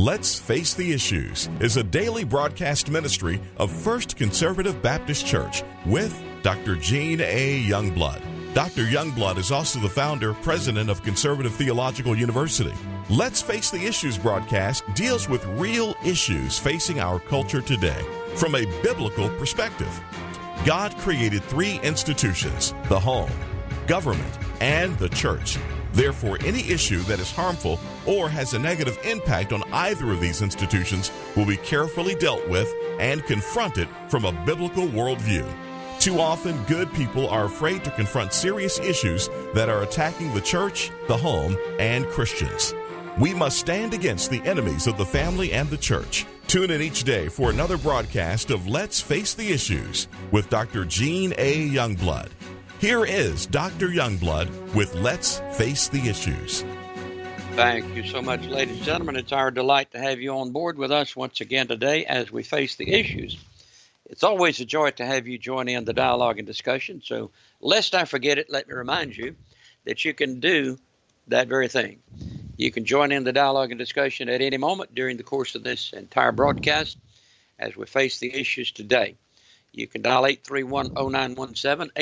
Let's Face the Issues is a daily broadcast ministry of First Conservative Baptist Church with Dr. Gene A. Youngblood. Dr. Youngblood is also the founder, president of Conservative Theological University. Let's Face the Issues broadcast deals with real issues facing our culture today from a biblical perspective. God created three institutions: the home, government, and the church. Therefore, any issue that is harmful or has a negative impact on either of these institutions will be carefully dealt with and confronted from a biblical worldview. Too often, good people are afraid to confront serious issues that are attacking the church, the home, and Christians. We must stand against the enemies of the family and the church. Tune in each day for another broadcast of Let's Face the Issues with Dr. Gene A. Youngblood. Here is Dr. Youngblood with Let's Face the Issues. Thank you so much, ladies and gentlemen. It's our delight to have you on board with us once again today as we face the issues. It's always a joy to have you join in the dialogue and discussion. So lest I forget it, let me remind you that you can do that very thing. You can join in the dialogue and discussion at any moment during the course of this entire broadcast as we face the issues today. You can dial 831-0917,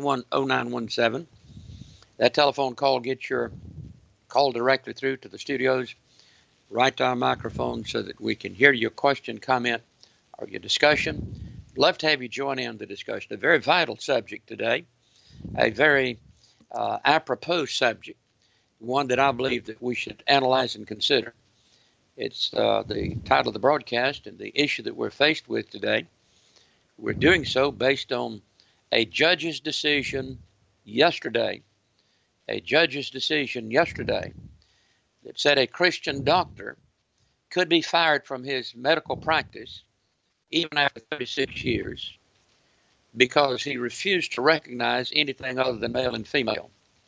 831-0917. That telephone call gets your call directly through to the studios, right to our microphone so that we can hear your question, comment, or your discussion. Love to have you join in the discussion. A very vital subject today, a very apropos subject, one that I believe that we should analyze and consider. It's the title of the broadcast and the issue that we're faced with today. We're doing so based on a judge's decision yesterday. A judge's decision yesterday that said a Christian doctor could be fired from his medical practice even after 36 years because he refused to recognize anything other than male and female.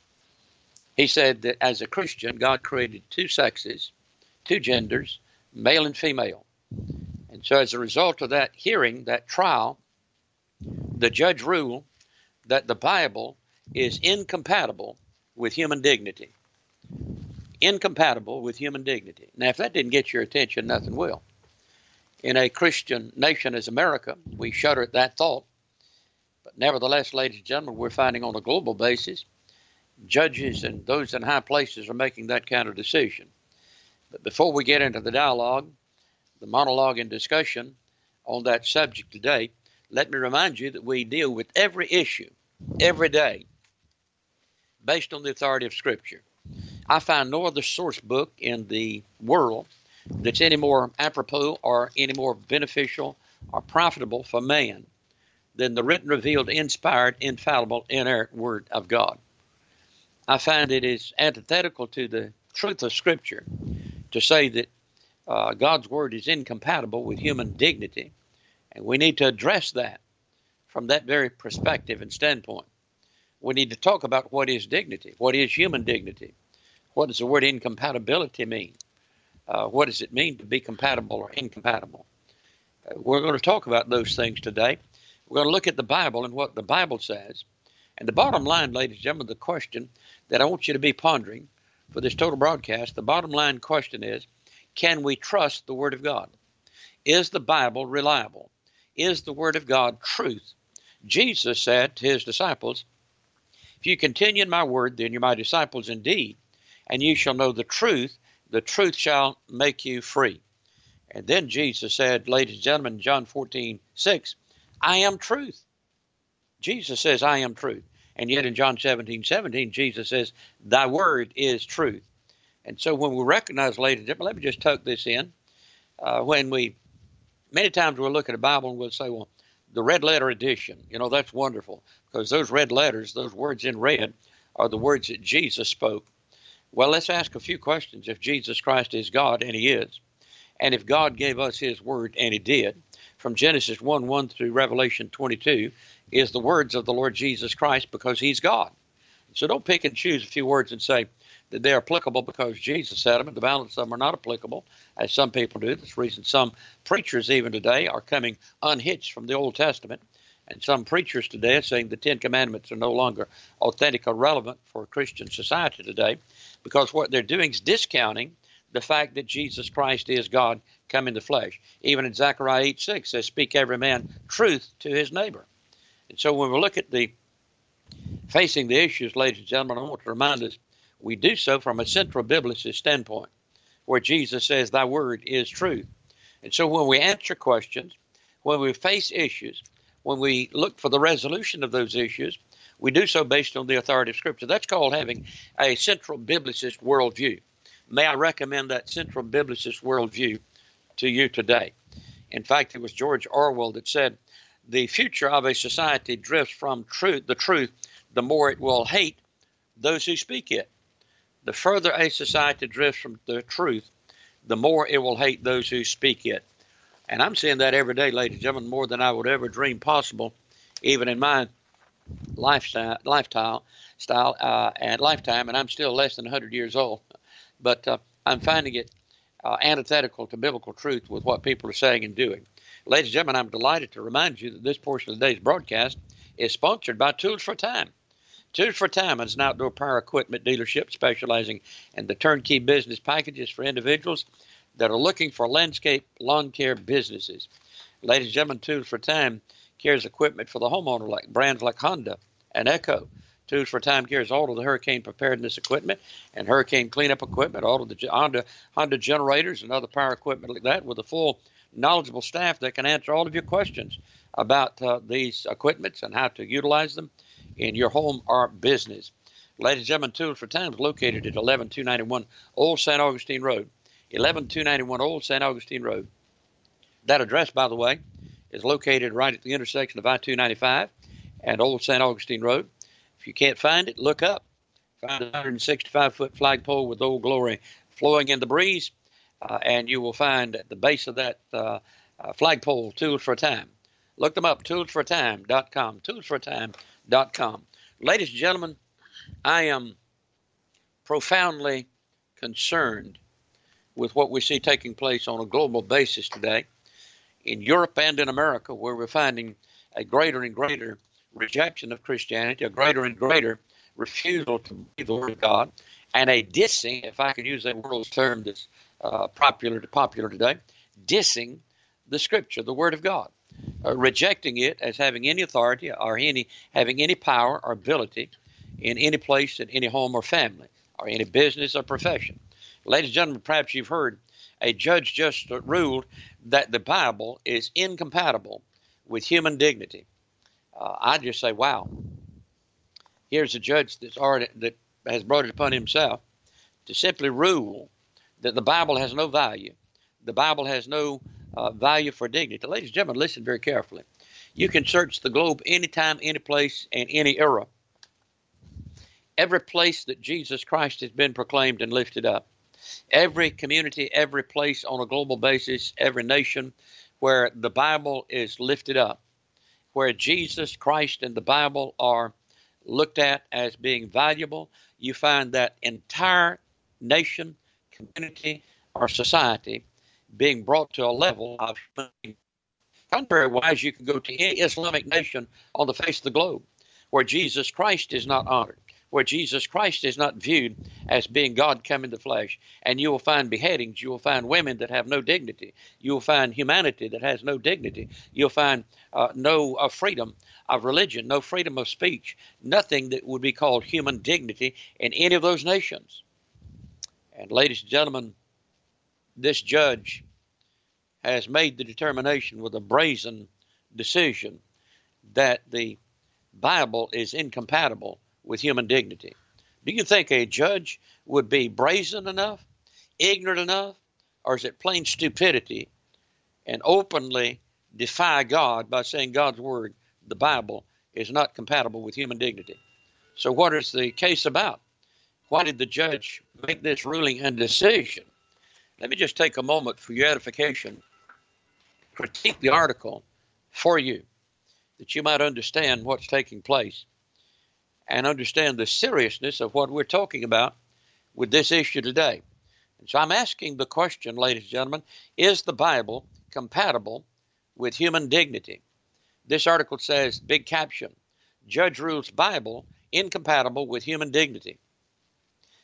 He said that as a Christian, God created two sexes, two genders, male and female. And so as a result of that hearing, that trial, the judge ruled that the Bible is incompatible with human dignity. Incompatible with human dignity. Now, if that didn't get your attention, nothing will. In a Christian nation as America, we shudder at that thought. But nevertheless, ladies and gentlemen, we're finding on a global basis, judges and those in high places are making that kind of decision. But before we get into the dialogue, the monologue and discussion on that subject today, let me remind you that we deal with every issue, every day, based on the authority of Scripture. I find no other source book in the world that's any more apropos or any more beneficial or profitable for man than the written, revealed, inspired, infallible, inerrant Word of God. I find it is antithetical to the truth of Scripture to say that God's Word is incompatible with human dignity. And we need to address that from that very perspective and standpoint. We need to talk about what is dignity, what is human dignity, what does the word incompatibility mean, what does it mean to be compatible or incompatible. We're going to talk about those things today. We're going to look at the Bible and what the Bible says. And the bottom line, ladies and gentlemen, the question that I want you to be pondering for this total broadcast, the bottom line question is, can we trust the Word of God? Is the Bible reliable? Is the Word of God truth? Jesus said to his disciples, if you continue in my word, then you're my disciples indeed, and you shall know the truth shall make you free. And then Jesus said, ladies and gentlemen, John 14:6, I am truth. Jesus says, I am truth. And yet in John 17:17, Jesus says, thy word is truth. And so when we recognize, ladies and gentlemen, let me just tuck this in. Many times we'll look at a Bible and we'll say, well, the red letter edition, that's wonderful because those red letters, those words in red are the words that Jesus spoke. Well, let's ask a few questions. If Jesus Christ is God, and he is, and if God gave us his word, and he did, from Genesis 1:1 through Revelation 22 is the words of the Lord Jesus Christ because he's God. So don't pick and choose a few words and say that they're applicable because Jesus said them, and the balance of them are not applicable, as some people do. That's the reason some preachers even today are coming unhitched from the Old Testament, and some preachers today are saying the Ten Commandments are no longer authentic or relevant for Christian society today because what they're doing is discounting the fact that Jesus Christ is God come in the flesh. Even in Zechariah 8:6 says, speak every man truth to his neighbor. And so when we look at facing the issues, ladies and gentlemen, I want to remind us, we do so from a central biblicist standpoint, where Jesus says, thy word is truth. And so when we answer questions, when we face issues, when we look for the resolution of those issues, we do so based on the authority of Scripture. That's called having a central biblicist worldview. May I recommend that central biblicist worldview to you today? In fact, it was George Orwell that said, the future of a society drifts from the truth, the more it will hate those who speak it. The further a society drifts from the truth, the more it will hate those who speak it. And I'm seeing that every day, ladies and gentlemen, more than I would ever dream possible, even in my lifetime, and I'm still less than 100 years old. But I'm finding it antithetical to biblical truth with what people are saying and doing. Ladies and gentlemen, I'm delighted to remind you that this portion of today's broadcast is sponsored by Tools for Time. Tools for Time is an outdoor power equipment dealership specializing in the turnkey business packages for individuals that are looking for landscape lawn care businesses. Ladies and gentlemen, Tools for Time carries equipment for the homeowner, like brands like Honda and Echo. Tools for Time carries all of the hurricane preparedness equipment and hurricane cleanup equipment, all of the Honda generators and other power equipment like that, with a full knowledgeable staff that can answer all of your questions about these equipments and how to utilize them in your home or business. Ladies and gentlemen, Tools for Time is located at 11291 Old St. Augustine Road. 11291 Old St. Augustine Road. That address, by the way, is located right at the intersection of I-295 and Old St. Augustine Road. If you can't find it, look up. Find a 165-foot flagpole with Old Glory flowing in the breeze, and you will find at the base of that flagpole, Tools for Time. Look them up, toolsfortime.com, toolsfortime.com. Ladies and gentlemen, I am profoundly concerned with what we see taking place on a global basis today in Europe and in America, where we're finding a greater and greater rejection of Christianity, a greater and greater refusal to believe the Word of God, and a dissing, if I can use that world's term that's popular today, dissing the Scripture, the Word of God, rejecting it as having any authority or having any power or ability in any place, in any home or family, or any business or profession. Ladies and gentlemen, perhaps you've heard a judge just ruled that the Bible is incompatible with human dignity. I just say, wow. Here's a judge that has brought it upon himself to simply rule that the Bible has no value. The Bible has no value for dignity. Ladies and gentlemen, listen very carefully. You can search the globe anytime, any place, and any era. Every place that Jesus Christ has been proclaimed and lifted up, every community, every place on a global basis, every nation where the Bible is lifted up, where Jesus Christ and the Bible are looked at as being valuable, you find that entire nation, community, or society being brought to a level of humanity. Contrary-wise, you can go to any Islamic nation on the face of the globe where Jesus Christ is not honored, where Jesus Christ is not viewed as being God come in the flesh. And you will find beheadings. You will find women that have no dignity. You will find humanity that has no dignity. You'll find no freedom of religion, no freedom of speech, nothing that would be called human dignity in any of those nations. And ladies and gentlemen, this judge has made the determination with a brazen decision that the Bible is incompatible with human dignity. Do you think a judge would be brazen enough, ignorant enough, or is it plain stupidity and openly defy God by saying God's word, the Bible, is not compatible with human dignity? So what is the case about? Why did the judge make this ruling and decision? Let me just take a moment for your edification, critique the article for you, that you might understand what's taking place and understand the seriousness of what we're talking about with this issue today. And so I'm asking the question, ladies and gentlemen, is the Bible compatible with human dignity? This article says, big caption, Judge rules Bible incompatible with human dignity.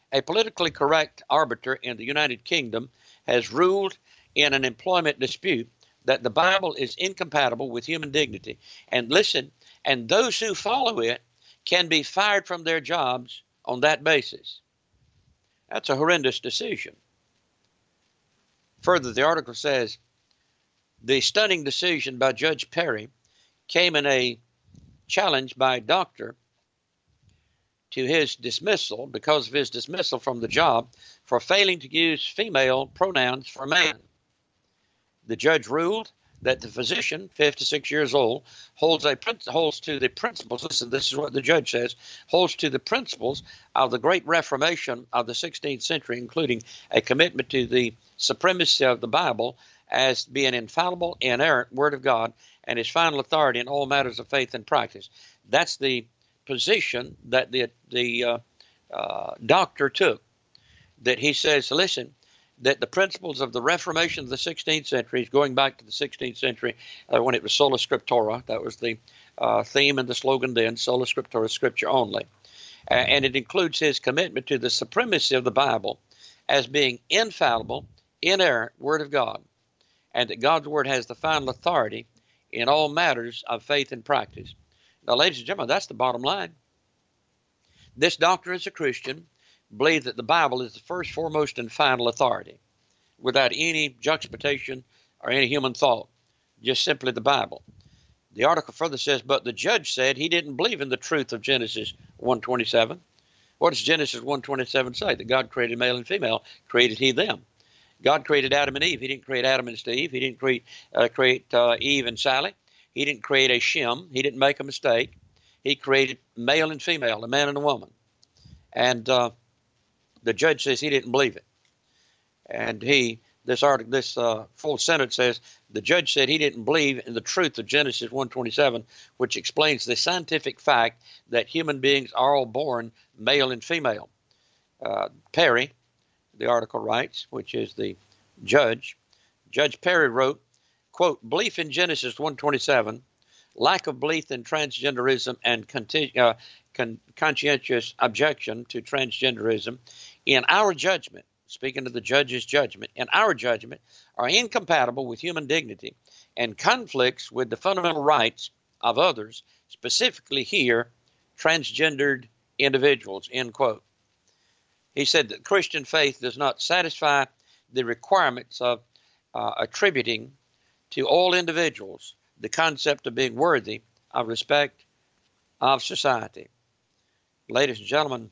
A politically correct arbiter in the United Kingdom has ruled in an employment dispute that the Bible is incompatible with human dignity. And listen, and those who follow it can be fired from their jobs on that basis. That's a horrendous decision. Further, the article says, the stunning decision by Judge Perry came in a challenge by a doctor to his dismissal, because of his dismissal from the job for failing to use female pronouns for man. The judge ruled that the physician, 56 years old, holds to the principles, listen, this is what the judge says, holds to the principles of the great Reformation of the 16th century, including a commitment to the supremacy of the Bible as being infallible, inerrant Word of God, and his final authority in all matters of faith and practice. That's the position that the doctor took, that he says, listen, that the principles of the Reformation of the 16th century, going back to the 16th century when it was sola scriptura, that was the theme and the slogan then, sola scriptura, scripture only. And it includes his commitment to the supremacy of the Bible as being infallible, inerrant Word of God, and that God's Word has the final authority in all matters of faith and practice. Now, ladies and gentlemen, that's the bottom line. This doctor is a Christian, believe that the Bible is the first, foremost, and final authority, without any juxtaposition or any human thought, just simply the Bible. The article further says, but the judge said he didn't believe in the truth of Genesis 1:27. What does Genesis 1:27 say? That God created male and female, created he them. God created Adam and Eve. He didn't create Adam and Steve. He didn't create Eve and Sally. He didn't create a Shem. He didn't make a mistake. He created male and female, a man and a woman. And the judge says he didn't believe it. And this full sentence says, the judge said he didn't believe in the truth of Genesis 1:27, which explains the scientific fact that human beings are all born male and female. Perry, the article writes, which is the judge, Judge Perry wrote, quote, belief in Genesis 1:27, lack of belief in transgenderism and conscientious objection to transgenderism, in our judgment, speaking of the judge's judgment, in our judgment, are incompatible with human dignity and conflicts with the fundamental rights of others, specifically here, transgendered individuals, end quote. He said that Christian faith does not satisfy the requirements of attributing to all individuals the concept of being worthy of respect of society. Ladies and gentlemen,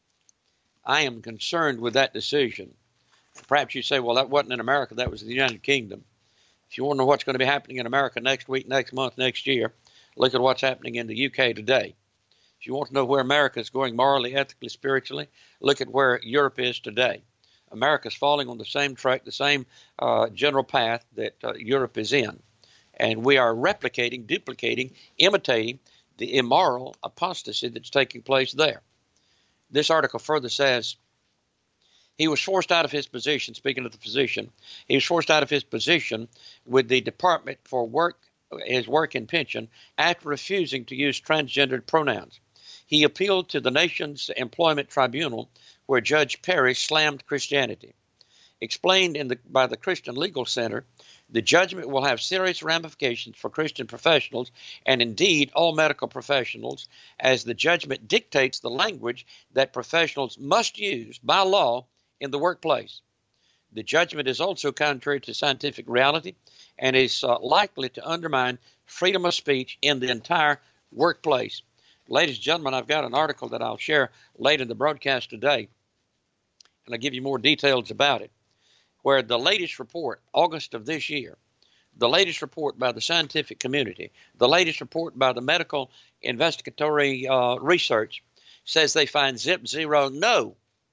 I am concerned with that decision. Perhaps you say, well, that wasn't in America, that was in the United Kingdom. If you want to know what's going to be happening in America next week, next month, next year, look at what's happening in the UK today. If you want to know where America is going morally, ethically, spiritually, look at where Europe is today. America is falling on the same track, the same general path that Europe is in. And we are replicating, duplicating, imitating the immoral apostasy that's taking place there. This article further says, he was forced out of his position, speaking of the physician, he was forced out of his position with the Department for his work and pension after refusing to use transgendered pronouns. He appealed to the nation's employment tribunal, where Judge Perry slammed Christianity. Explained by the Christian Legal Center, the judgment will have serious ramifications for Christian professionals and indeed all medical professionals, as the judgment dictates the language that professionals must use by law in the workplace. The judgment is also contrary to scientific reality and is likely to undermine freedom of speech in the entire workplace. Ladies and gentlemen, I've got an article that I'll share later in the broadcast today, and I'll give you more details about it, where the latest report, August of this year, the latest report by the scientific community, the latest report by the medical investigatory research, says they find zero, no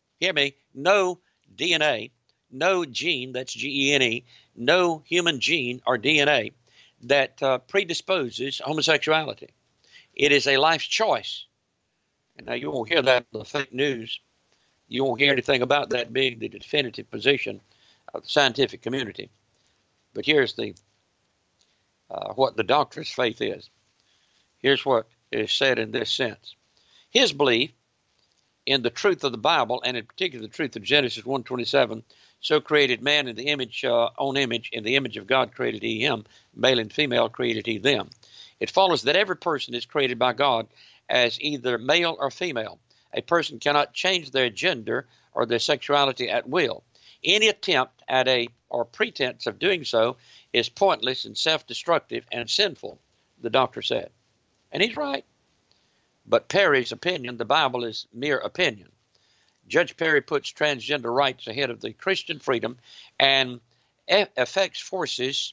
DNA, no gene, that's Gene, no human gene or DNA that predisposes homosexuality. It is a life choice. And now you won't hear that in the fake news. You won't hear anything about that being the definitive position of the scientific community. But here's the what the doctor's faith is. Here's what is said in this sense. His belief in the truth of the Bible, and in particular the truth of Genesis 1:27, so created man in the image, in the image of God created he him, male and female created he them. It follows that every person is created by God as either male or female. A person cannot change their gender or their sexuality at will. Any attempt at or pretense of doing so is pointless and self-destructive and sinful, the doctor said. And he's right. But Perry's opinion, the Bible is mere opinion. Judge Perry puts transgender rights ahead of the Christian freedom and in effect forces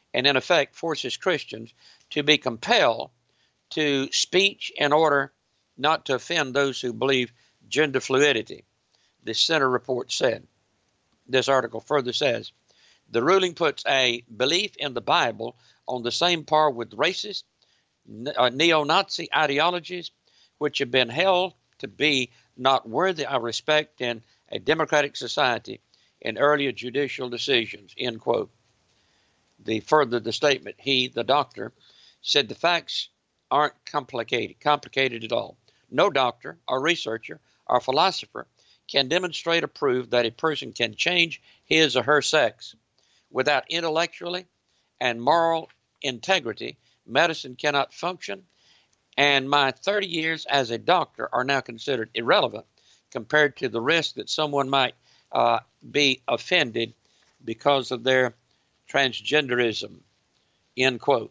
Christians to be compelled to speech in order not to offend those who believe gender fluidity, the Center report said. This article further says, the ruling puts a belief in the Bible on the same par with racist, neo-Nazi ideologies, which have been held to be not worthy of respect in a democratic society in earlier judicial decisions, end quote. The statement, he, the doctor, said the facts aren't complicated at all. No doctor or researcher or philosopher can demonstrate or prove that a person can change his or her sex. Without intellectually and moral integrity, medicine cannot function, and my 30 years as a doctor are now considered irrelevant compared to the risk that someone might be offended because of their transgenderism, end quote.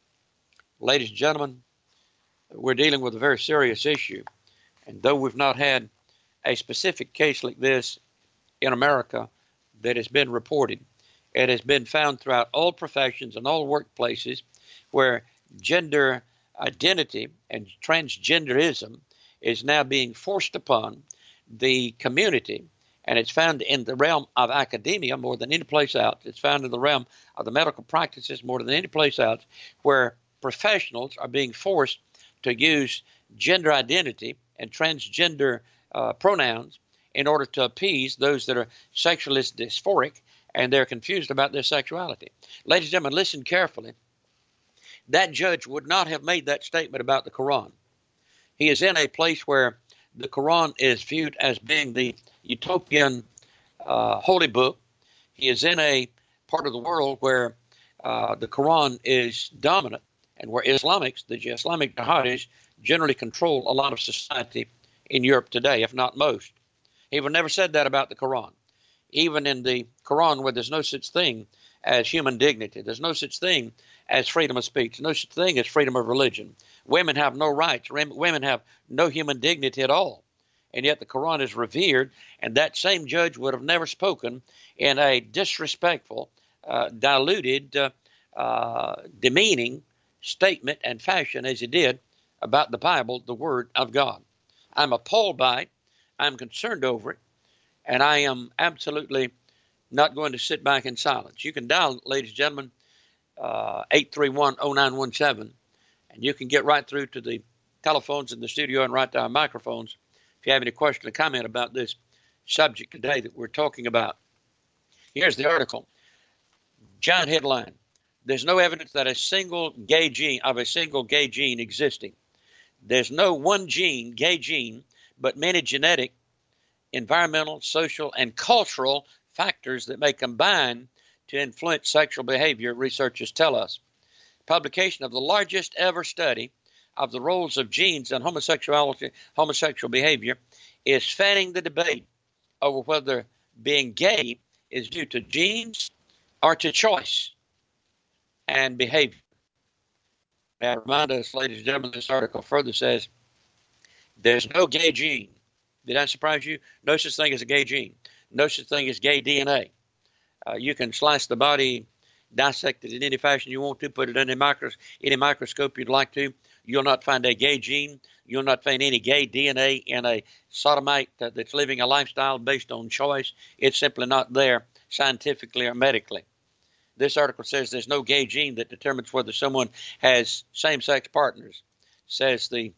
Ladies and gentlemen, we're dealing with a very serious issue, and though we've not had a specific case like this in America that has been reported, it has been found throughout all professions and all workplaces where gender identity and transgenderism is now being forced upon the community, and it's found in the realm of academia more than any place else. It's found in the realm of the medical practices more than any place else, where professionals are being forced to use gender identity and transgender pronouns in order to appease those that are sexually dysphoric and they're confused about their sexuality. Ladies and gentlemen, listen carefully. That judge would not have made that statement about the Quran. He is in a place where the Quran is viewed as being the utopian holy book. He is in a part of the world where the Quran is dominant and where the Islamic jihadis generally control a lot of society in Europe today, if not most. He would never said that about the Quran. Even in the Quran, where there's no such thing as human dignity, there's no such thing as freedom of speech, no such thing as freedom of religion. Women have no rights. Women have no human dignity at all. And yet the Quran is revered, and that same judge would have never spoken in a disrespectful, diluted, demeaning statement and fashion as he did about the Bible, the Word of God. I'm appalled by it. I'm concerned over it. And I am absolutely not going to sit back in silence. You can dial, ladies and gentlemen, 831-0917, and you can get right through to the telephones in the studio and right to our microphones if you have any question or comment about this subject today that we're talking about. Here's the article. Giant headline. There's no evidence that a single gay gene existing. There's no one gene, gay gene, but many genetic, environmental, social, and cultural factors that may combine to influence sexual behavior, researchers tell us. Publication of the largest ever study of the roles of genes in homosexual behavior is fanning the debate over whether being gay is due to genes or to choice and behavior. Now, remind us, ladies and gentlemen, this article further says there's no gay gene. Did that surprise you? No such thing as a gay gene. No such thing as gay DNA. You can slice the body, dissect it in any fashion you want to, put it in any microscope you'd like to. You'll not find a gay gene. You'll not find any gay DNA in a sodomite that's living a lifestyle based on choice. It's simply not there scientifically or medically. This article says there's no gay gene that determines whether someone has same-sex partners, says the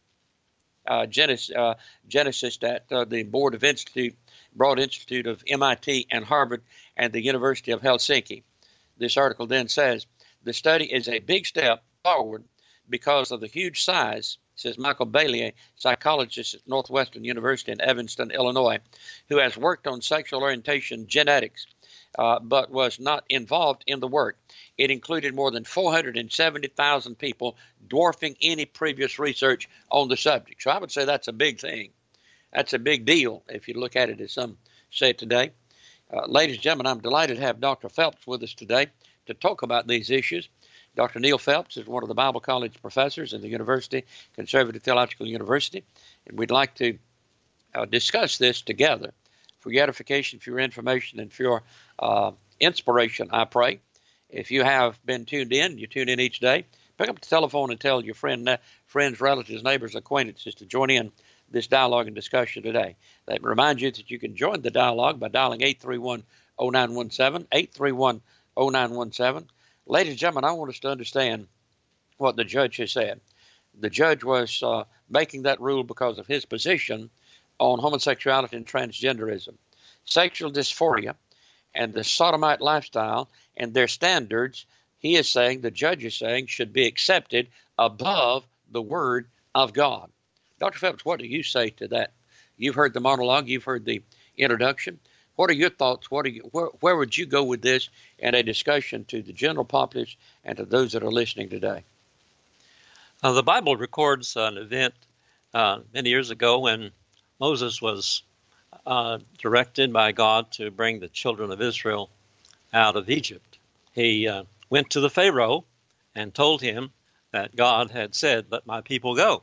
geneticist at the Broad Institute of MIT and Harvard and the University of Helsinki. This article then says the study is a big step forward because of the huge size says Michael Bailey, a psychologist at Northwestern University in Evanston, Illinois, who has worked on sexual orientation genetics, but was not involved in the work. It included more than 470,000 people, dwarfing any previous research on the subject. So I would say that's a big thing. That's a big deal if you look at it as some say today. Ladies and gentlemen, I'm delighted to have Dr. Phelps with us today to talk about these issues. Dr. Neil Phelps is one of the Bible College professors in the University, Conservative Theological University, and we'd like to discuss this together for your edification, for your information, and for your inspiration, I pray. If you have been tuned in, you tune in each day, pick up the telephone and tell your friends, relatives, neighbors, acquaintances to join in this dialogue and discussion today. Let me remind you that you can join the dialogue by dialing 831-0917, 831-0917. Ladies and gentlemen, I want us to understand what the judge has said. The judge was making that rule because of his position on homosexuality and transgenderism, sexual dysphoria, and the sodomite lifestyle and their standards, he is saying, the judge is saying, should be accepted above the Word of God. Dr. Phelps, what do you say to that? You've heard the monologue, you've heard the introduction. What are your thoughts? Where would you go with this in a discussion to the general populace and to those that are listening today? The Bible records an event many years ago when Moses was directed by God to bring the children of Israel out of Egypt. He went to the Pharaoh and told him that God had said, "Let my people go."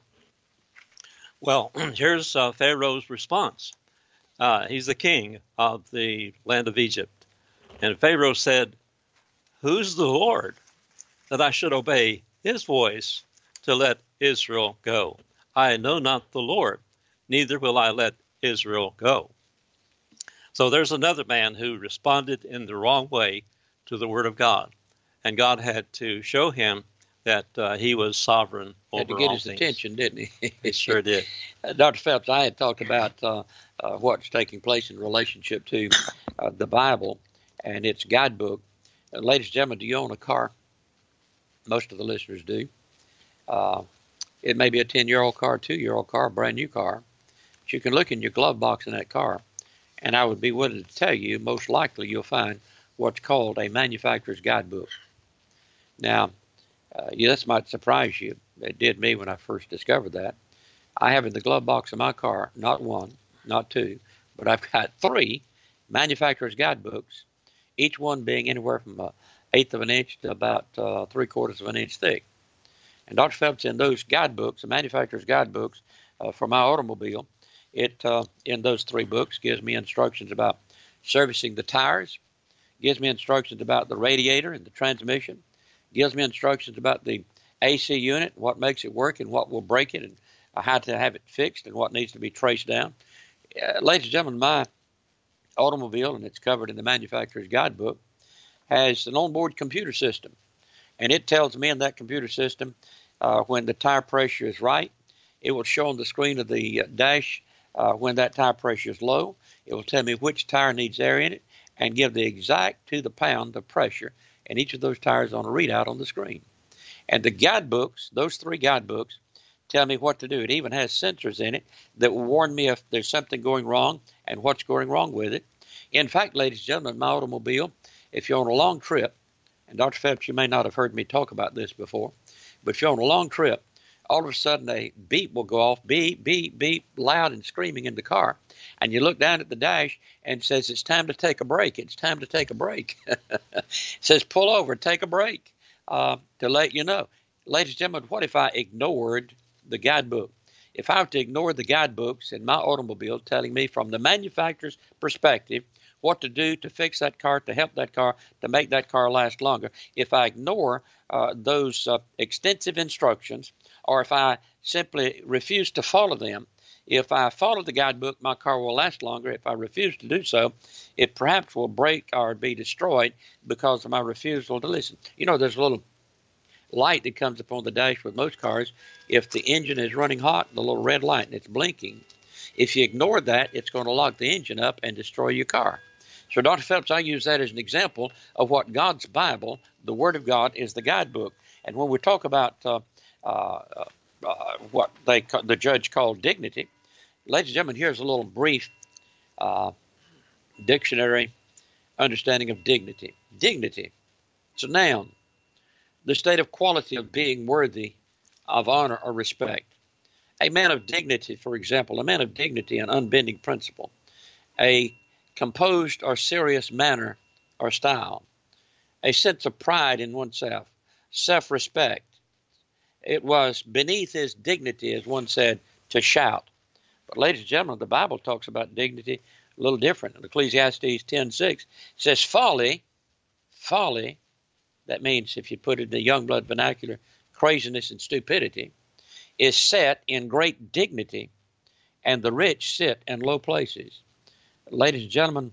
Well, here's Pharaoh's response. He's the king of the land of Egypt. And Pharaoh said, "Who's the Lord that I should obey his voice to let Israel go? I know not the Lord, neither will I let Israel go." So there's another man who responded in the wrong way to the word of God. And God had to show him that he was sovereign over all things. Had to get his attention, didn't he? He sure did. Dr. Phelps, I had talked about what's taking place in relationship to the Bible and its guidebook. Ladies and gentlemen, do you own a car? Most of the listeners do. It may be a 10-year-old car, 2-year-old car, a brand new car. But you can look in your glove box in that car, and I would be willing to tell you, most likely you'll find what's called a manufacturer's guidebook. Now, this might surprise you. It did me when I first discovered that. I have in the glove box of my car, not one, not two, but I've got 3 manufacturer's guidebooks, each one being anywhere from 1/8 of an inch to about 3/4 of an inch thick. And Dr. Phelps, in those guidebooks, the manufacturer's guidebooks for my automobile, it in those 3 books gives me instructions about servicing the tires, gives me instructions about the radiator and the transmission, gives me instructions about the AC unit, what makes it work and what will break it, and how to have it fixed and what needs to be traced down. Ladies and gentlemen, my automobile, and it's covered in the manufacturer's guidebook, has an onboard computer system. And it tells me in that computer system when the tire pressure is right. It will show on the screen of the dash when that tire pressure is low. It will tell me which tire needs air in it and give the exact to the pound of pressure in each of those tires on a readout on the screen. And the guidebooks, those 3 guidebooks, tell me what to do. It even has sensors in it that will warn me if there's something going wrong and what's going wrong with it. In fact, ladies and gentlemen, my automobile, if you're on a long trip, and Dr. Phelps, you may not have heard me talk about this before, but if you're on a long trip, all of a sudden a beep will go off, beep, beep, beep, loud and screaming in the car. And you look down at the dash and it says, it's time to take a break. It's time to take a break. It says, pull over, take a break to let you know. Ladies and gentlemen, what if I ignored the guidebook? If I were to ignore the guidebooks in my automobile telling me from the manufacturer's perspective what to do to fix that car, to help that car, to make that car last longer, if I ignore those extensive instructions, or if I simply refuse to follow them, if I follow the guidebook, my car will last longer. If I refuse to do so, it perhaps will break or be destroyed because of my refusal to listen. You know, there's a little light that comes up on the dash with most cars. If the engine is running hot, the little red light, and it's blinking. If you ignore that, it's going to lock the engine up and destroy your car. So, Dr. Phelps, I use that as an example of what God's Bible, the Word of God, is the guidebook. And when we talk about what the judge called dignity. Ladies and gentlemen, here's a little brief dictionary understanding of dignity. Dignity, it's a noun, the state of quality of being worthy of honor or respect. A man of dignity, for example, a man of dignity and unbending principle, a composed or serious manner or style, a sense of pride in oneself, self-respect. It was beneath his dignity, as one said, to shout. But ladies and gentlemen, the Bible talks about dignity a little different. In Ecclesiastes 10:6, it says folly, that means, if you put it in the Youngblood vernacular, craziness and stupidity, is set in great dignity, and the rich sit in low places. Ladies and gentlemen,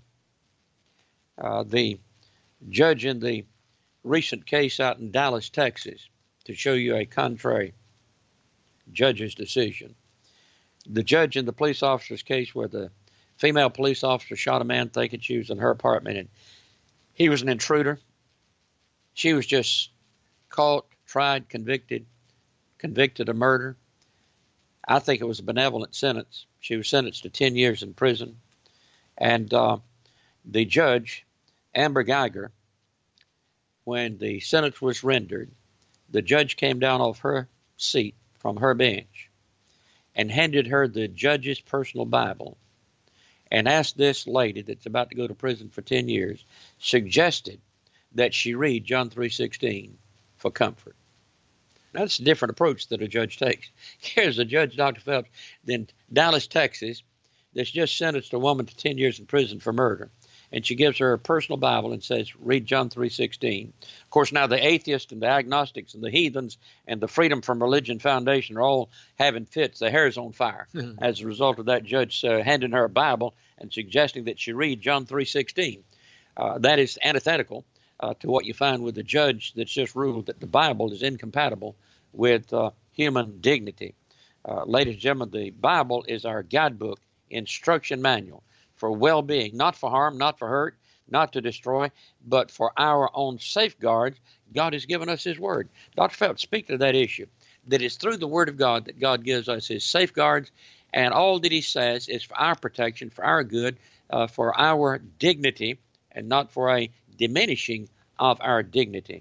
the judge in the recent case out in Dallas, Texas, to show you a contrary judge's decision. The judge in the police officer's case where the female police officer shot a man thinking she was in her apartment and he was an intruder. She was just caught, tried, convicted of murder. I think it was a benevolent sentence. She was sentenced to 10 years in prison. And the judge, Amber Geiger, when the sentence was rendered, the judge came down off her seat from her bench and handed her the judge's personal Bible and asked this lady that's about to go to prison for 10 years, suggested that she read John 3:16 for comfort. Now, that's a different approach that a judge takes. Here's a judge, Dr. Phelps, in Dallas, Texas, that's just sentenced a woman to 10 years in prison for murder. And she gives her personal Bible and says, read John 3:16. Of course, now the atheists and the agnostics and the heathens and the Freedom from Religion Foundation are all having fits. Their hair's on fire as a result of that judge handing her a Bible and suggesting that she read John 3:16. That is antithetical to what you find with the judge that's just ruled that the Bible is incompatible with human dignity. Ladies and gentlemen, the Bible is our guidebook, instruction manual for well-being, not for harm, not for hurt, not to destroy, but for our own safeguards. God has given us His Word. Dr. Phelps, speak to that issue, that it's through the Word of God that God gives us His safeguards, and all that He says is for our protection, for our good, for our dignity, and not for a diminishing of our dignity.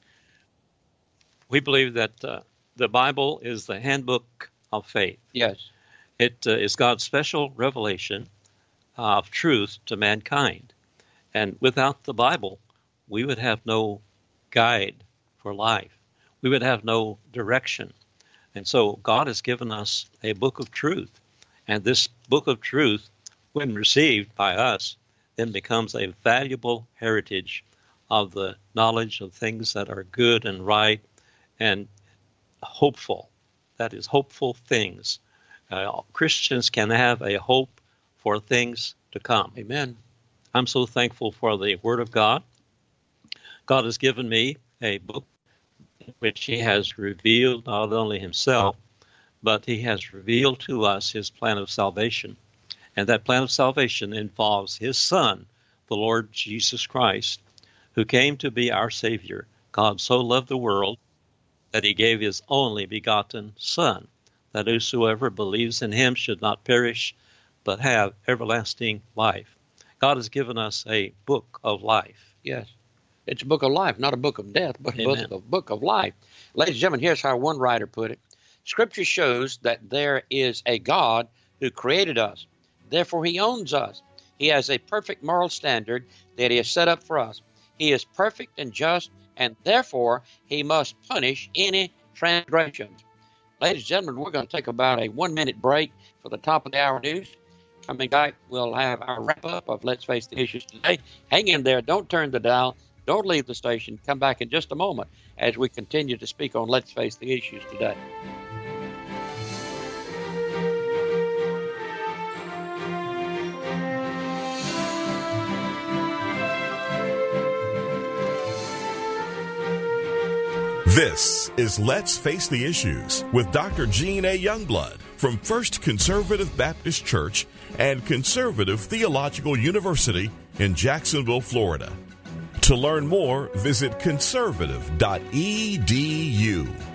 We believe that the Bible is the handbook of faith. Yes. It is God's special revelation of truth to mankind. And without the Bible, we would have no guide for life. We would have no direction. And so God has given us a book of truth. And this book of truth, when received by us, then becomes a valuable heritage of the knowledge of things that are good and right and hopeful. That is, hopeful things. Christians can have a hope for things to come. Amen. I'm so thankful for the Word of God. God has given me a book in which He has revealed not only Himself, but He has revealed to us His plan of salvation. And that plan of salvation involves His Son, the Lord Jesus Christ, who came to be our Savior. God so loved the world that He gave His only begotten Son, that whosoever believes in Him should not perish, but have everlasting life. God has given us a book of life. Yes. It's a book of life, not a book of death, but Amen. a book of life. Ladies and gentlemen, here's how one writer put it. Scripture shows that there is a God who created us. Therefore, He owns us. He has a perfect moral standard that He has set up for us. He is perfect and just, and therefore He must punish any transgressions. Ladies and gentlemen, we're going to take about a 1-minute break for the top of the hour news. Coming back, we'll have our wrap-up of Let's Face the Issues today. Hang in there. Don't turn the dial. Don't leave the station. Come back in just a moment as we continue to speak on Let's Face the Issues today. This is Let's Face the Issues with Dr. Gene A. Youngblood from First Conservative Baptist Church and Conservative Theological University in Jacksonville, Florida. To learn more, visit conservative.edu.